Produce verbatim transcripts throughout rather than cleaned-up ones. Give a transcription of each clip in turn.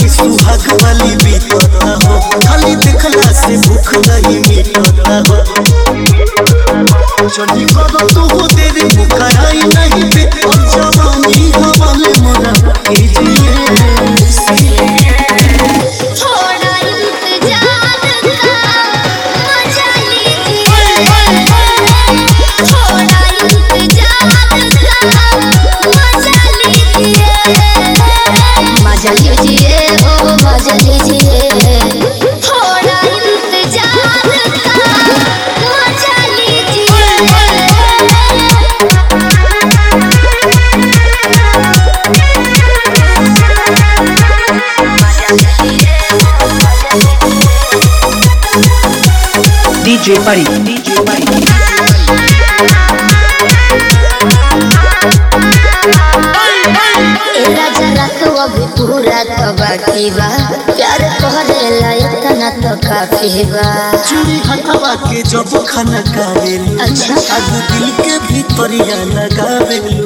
सुहाग वाली बीतता हो, खाली देखला से भूख नहीं मिटता हो। चली करो तू हो तेरे मुकराई नहीं पे, और जवानी हवाले मोरा कीजिए। थोड़ा इंतजार का मजा लीजिए, थोड़ा इंतजार का मजा लीजिए, मजा लीजिए ओ मजा लीजिए, थोड़ा इंतजार का मजा लीजिए। DJ Pari, DJ Pari, राजा रखो अभी पूरा तो बाकी बा, प्यार कहरेला इतना तो काफी बा। चूड़ी हटवा के जब खाना खावेलू, अच्छा। आग दिल के भीतरिया लगावेलू।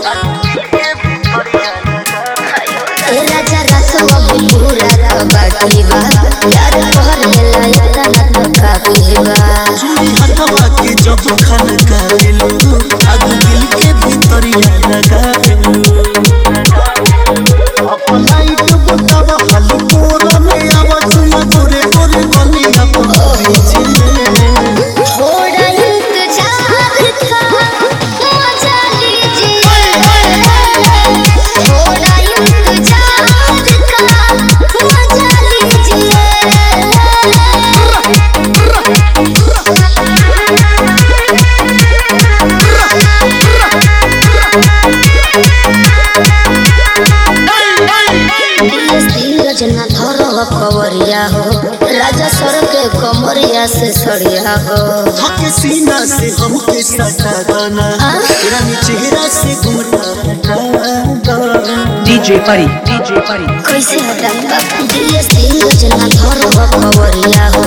ए राजा रखो अभी पूरा तो बाकी बा, प्यार कहरेला इतना तो काफी बा। चूड़ी हटवा के जब खाना खावेलू, आग दिल के भीतरिया लगावेलू। अपना इट बतावा हाली कोरा में आवाज ना गोरे गोरे बनिया पहुंचे। थोड़ा इंतजार का मजा लीजिए, थोड़ा इंतजार का मजा लीजिए। रजना धरो कवरिया हो, राजा सर के कमरिया से सड़िया हो। हके सीना से हमके सटा गाना, रानी चेहरा से घूमता हटा गाना। DJ Pari, DJ Pari. कैसे हटा दिल से रजना धरो कवरिया हो,